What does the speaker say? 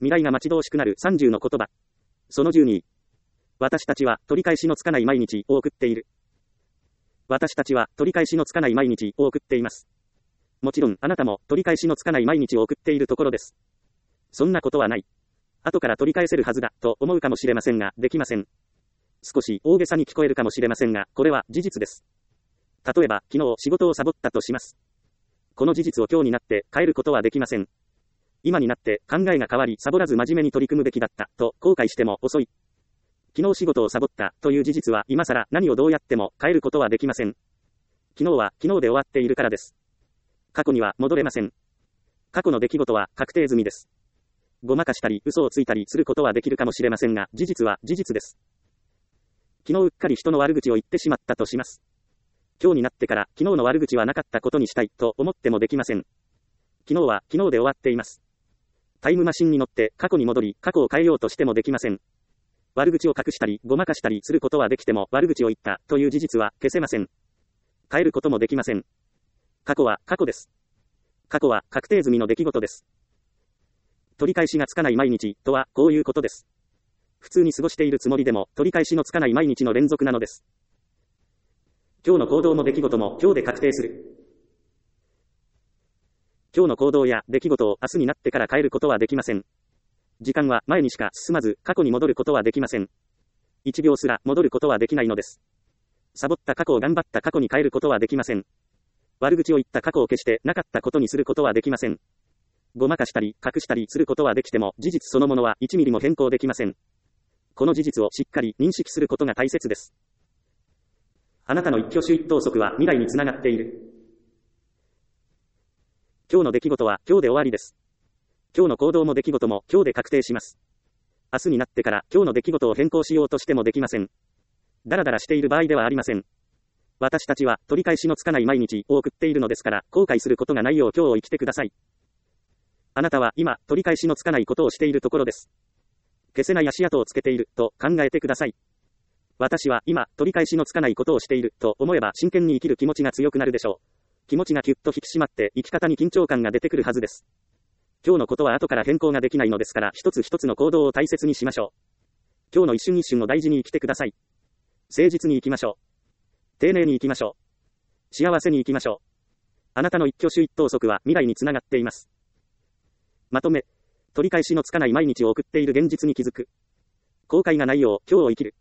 未来が待ち遠しくなる30の言葉。その12。私たちは取り返しのつかない毎日を送っている。私たちは取り返しのつかない毎日を送っています。もちろんあなたも取り返しのつかない毎日を送っているところです。そんなことはない。後から取り返せるはずだと思うかもしれませんが、できません。少し大げさに聞こえるかもしれませんが、これは事実です。例えば、昨日仕事をサボったとします。この事実を今日になって変えることはできません。今になって考えが変わり、サボらず真面目に取り組むべきだったと後悔しても遅い。昨日仕事をサボったという事実は今更何をどうやっても変えることはできません。昨日は昨日で終わっているからです。過去には戻れません。過去の出来事は確定済みです。ごまかしたり嘘をついたりすることはできるかもしれませんが、事実は事実です。昨日うっかり人の悪口を言ってしまったとします。今日になってから昨日の悪口はなかったことにしたいと思ってもできません。昨日は昨日で終わっています。タイムマシンに乗って過去に戻り過去を変えようとしてもできません。悪口を隠したりごまかしたりすることはできても悪口を言ったという事実は消せません。変えることもできません。過去は過去です。過去は確定済みの出来事です。取り返しがつかない毎日とはこういうことです。普通に過ごしているつもりでも取り返しのつかない毎日の連続なのです。今日の行動も出来事も今日で確定する。今日の行動や出来事を明日になってから変えることはできません。時間は前にしか進まず過去に戻ることはできません。1秒すら戻ることはできないのです。サボった過去を頑張った過去に変えることはできません。悪口を言った過去を消してなかったことにすることはできません。ごまかしたり隠したりすることはできても事実そのものは1ミリも変更できません。この事実をしっかり認識することが大切です。あなたの一挙手一投足は未来につながっている。今日の出来事は今日で終わりです。今日の行動も出来事も今日で確定します。明日になってから今日の出来事を変更しようとしてもできません。だらだらしている場合ではありません。私たちは取り返しのつかない毎日を送っているのですから、後悔することがないよう今日を生きてください。あなたは今取り返しのつかないことをしているところです。消せない足跡をつけていると考えてください。私は今取り返しのつかないことをしていると思えば真剣に生きる気持ちが強くなるでしょう。気持ちがキュッと引き締まって生き方に緊張感が出てくるはずです。今日のことは後から変更ができないのですから、一つ一つの行動を大切にしましょう。今日の一瞬一瞬を大事に生きてください。誠実に生きましょう。丁寧に生きましょう。幸せに生きましょう。あなたの一挙手一投足は未来につながっています。まとめ、取り返しのつかない毎日を送っている現実に気づく。後悔がないよう今日を生きる。